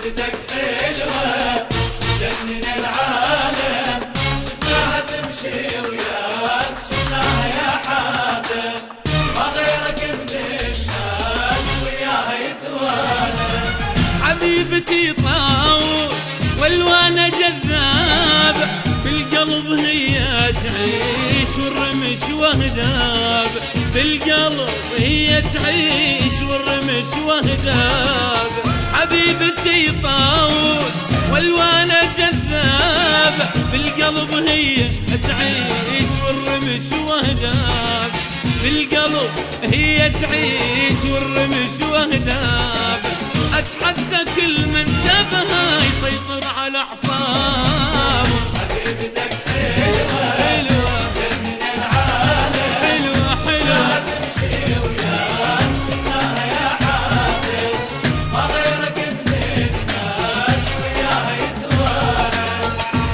حبيبتك حلوة جنن العالم، شفناها تمشي وياك شفناها يا حاتم، ما غيرك من الناس وياها يتوالم. حبيبتي طاووس والوانه جذاب، بالقلب هي تعيش والرمش وهداب، بالقلب هي تعيش والرمش وهداب. حبيبتي طاووس والوانه جذاب، بالقلب هي تعيش والرمش وهداب، بالقلب هي تعيش والرمش وهداب. اتحدى كل من شافها يسيطر على اعصابه. حبيبتك حلوة حلوة جنن العالم، حلوة حلوة تمشي وياك شفناها يا حاتم، ما غيرك من الناس وياها يتوالم.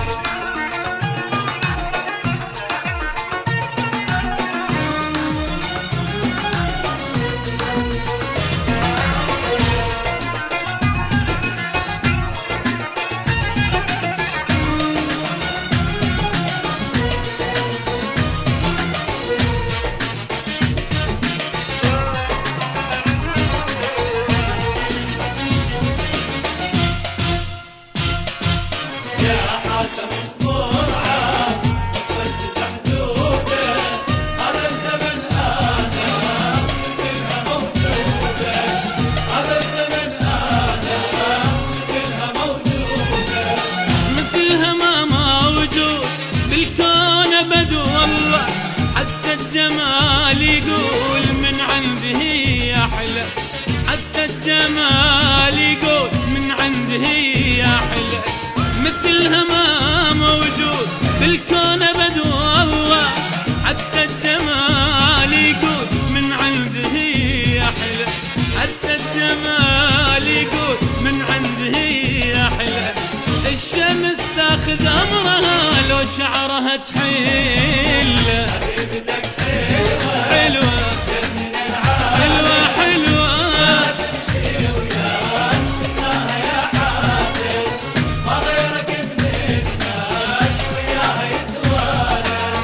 يا حاتم اصبر عاد اصبر حدوده، هذا الزمن انا كلها موجوده، هذا الزمن انا كلها موجوده. مثلها ما موجود بالكون ابد والله، حتى الجمال يقول من عنده يا حلى، حتى الجمال يقول من عنده يا حلى. مثلها ما موجود بالكون ابد والله، حتى الجمال يقول من عنده يا حلى، حتى الجمال يقول من عنده يا حلى. الشمس تاخذ امرها لو شعرها تحله. حبيبتك حلوة حلوة جنن العالم، حلوة حلوة تمشي وياك شفناها يا حاتم، ما غيرك من الناس وياها يتوالم.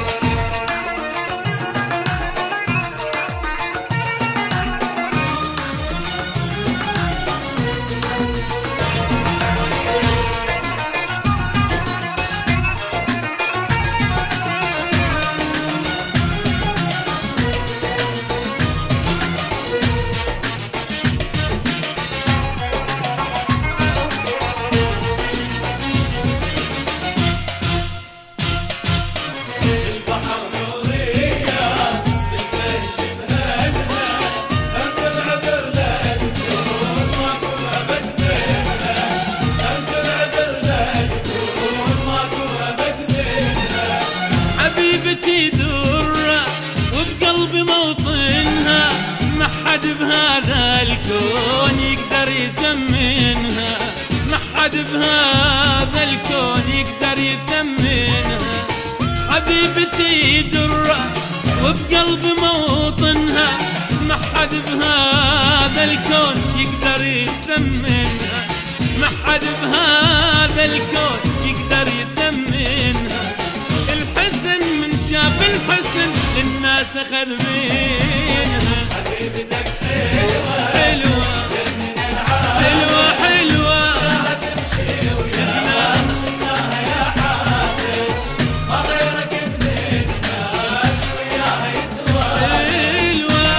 البحر نورية بالليل شبهنا، أنت العذر لا تكون ماكو أبد بيننا، أنت العذر لا تكون ماكو أبد بيننا. حبيبتي درة وبقلبي موطنها، ما حد بهذا الكون يقدر يثمنها، ما حد بهذا الكون يقدر يثمنها. حبيبتي درة وبقلبي موطنها، ما حد بهذا الكون يقدر يثمنها، ما حد بهذا الكون يقدر يثمنها. الحسن من شاف الحسن الناس اخذ منها. حبيبتك حلوة حلوة جنن العالم، حلوة حلوة تمشي وياك شفناها يا حاتم، ما غيرك من الناس وياها يتوالم. حلوة.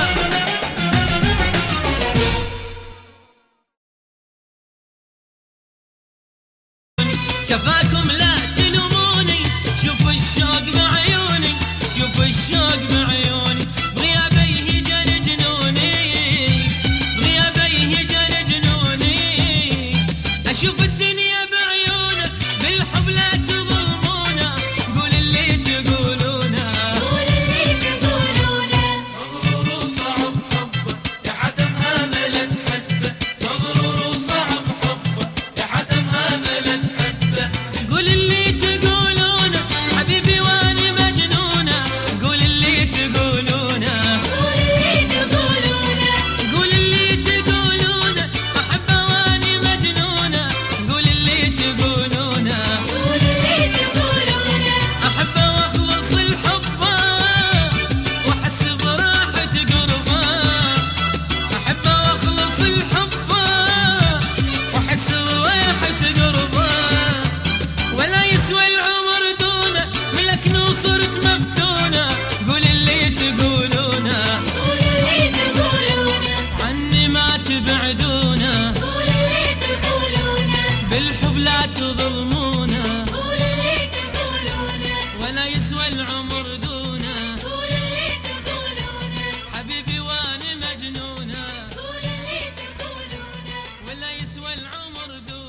كفاكم لا تلوموني، شوفوا الشوق بعيوني، شوفوا الشوق بعيوني، بغيابيه جن جنوني، بغيابيه جن جنوني. اشوف الدنيا بعيونه، بالحب لا تظلمونا، قول اللي تقولونه، قول اللي تقولونه. مغرور وصعب حبه يا حاتم هذا لا تحبه، مغرور وصعب حبه يا حاتم هذا لا تحبه. قول اللي تقولونه حبيبي واني مجنونه، قول اللي تقولونه، قول اللي تقولونه، قول اللي تقولونه احبه واني مجنونه، يسوى العمر دون